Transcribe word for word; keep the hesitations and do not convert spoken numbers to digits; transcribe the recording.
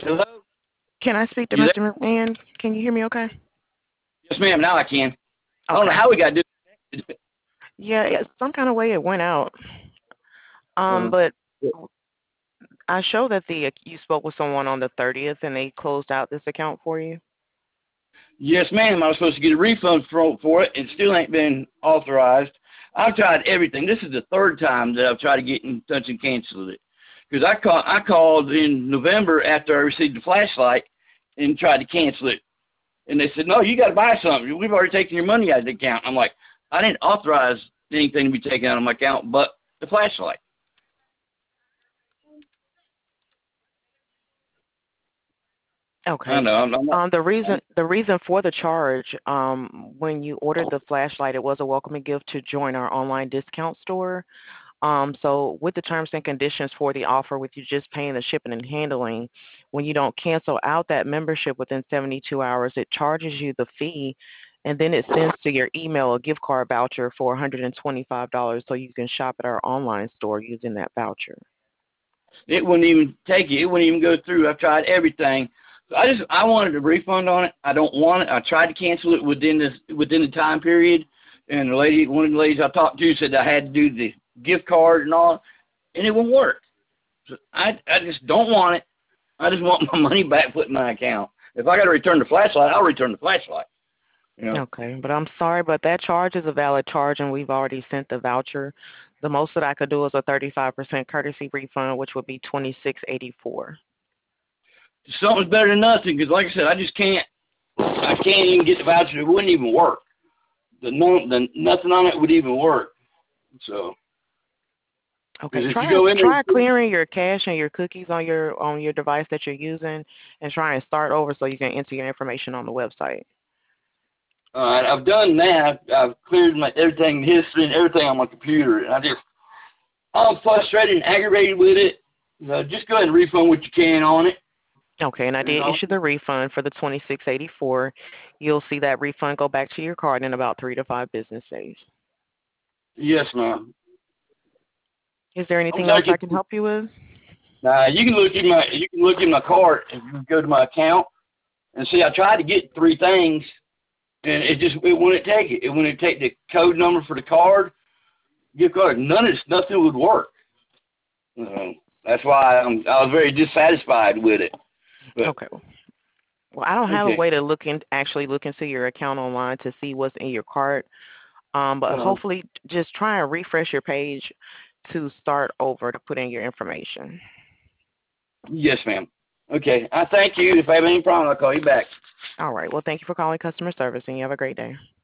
Hello? Can I speak to You there? Mister McMahon? Can you hear me okay? Yes, ma'am. Now I can. I don't know Okay. how we got to do it. Yeah, yeah, some kind of way it went out. Um, Uh, but I show that the you spoke with someone on the thirtieth and they closed out this account for you. yes, ma'am. I was supposed to get a refund for, for it. It still ain't been authorized. I've tried everything. This is the third time that I've tried to get in touch and cancel it. Because I, call, I called in November after I received the flashlight and tried to cancel it. And they said, no, you got to buy something. We've already taken your money out of the account. I'm like, I didn't authorize anything to be taken out of my account but the flashlight. I Okay. know. I'm, I'm not. Um, the reason I'm, the reason for the charge, um, when you ordered the flashlight, it was a welcoming gift to join our online discount store. Um, so with the terms and conditions for the offer, with you just paying the shipping and handling, when you don't cancel out that membership within seventy-two hours, it charges you the fee, and then it sends to your email a gift card voucher for one hundred twenty-five dollars so you can shop at our online store using that voucher. It wouldn't even take it. It wouldn't even go through. I've tried everything. So I just I wanted a refund on it. I don't want it. I tried to cancel it within this within the time period, and the lady, one of the ladies I talked to, said I had to do the gift card and all, and it won't work. So I I just don't want it. I just want my money back put in my account. If I got to return the flashlight, I'll return the flashlight. You know. Okay, but I'm sorry, but that charge is a valid charge, and we've already sent the voucher. The most that I could do is a thirty-five percent courtesy refund, which would be twenty-six eighty-four. Something's better than nothing. Because like I said, I just can't. I can't even get the voucher. It wouldn't even work. The no, the nothing on it would even work. So. Okay, Because if you try go in try there, clearing your cache and your cookies on your on your device that you're using, and try and start over so you can enter your information on the website. all right, I've done that. I've, I've cleared my everything, history, and everything on my computer, and I just I'm frustrated and aggravated with it. Uh, just go ahead and refund what you can on it. Okay, and I And did I'll, issue the refund for the twenty-six eighty-four. You'll see that refund go back to your card in about three to five business days. yes, ma'am. Is there I'm anything else sorry. I can help you with? Now you can look in my you can look in my cart and you can go to my account and see. I tried to get three things, and it just it wouldn't take it. It wouldn't take the code number for the card, gift card. None of this, nothing would work. Uh, that's why I'm, I was very dissatisfied with it. But Okay. Well, I don't have a okay. way to look in actually look into your account online to see what's in your cart. Um, but Uh, hopefully, just try and refresh your page to start over to put in your information. yes, ma'am. Okay. I thank you. If I have any problem, I'll call you back. All right. Well, thank you for calling customer service, and you have a great day.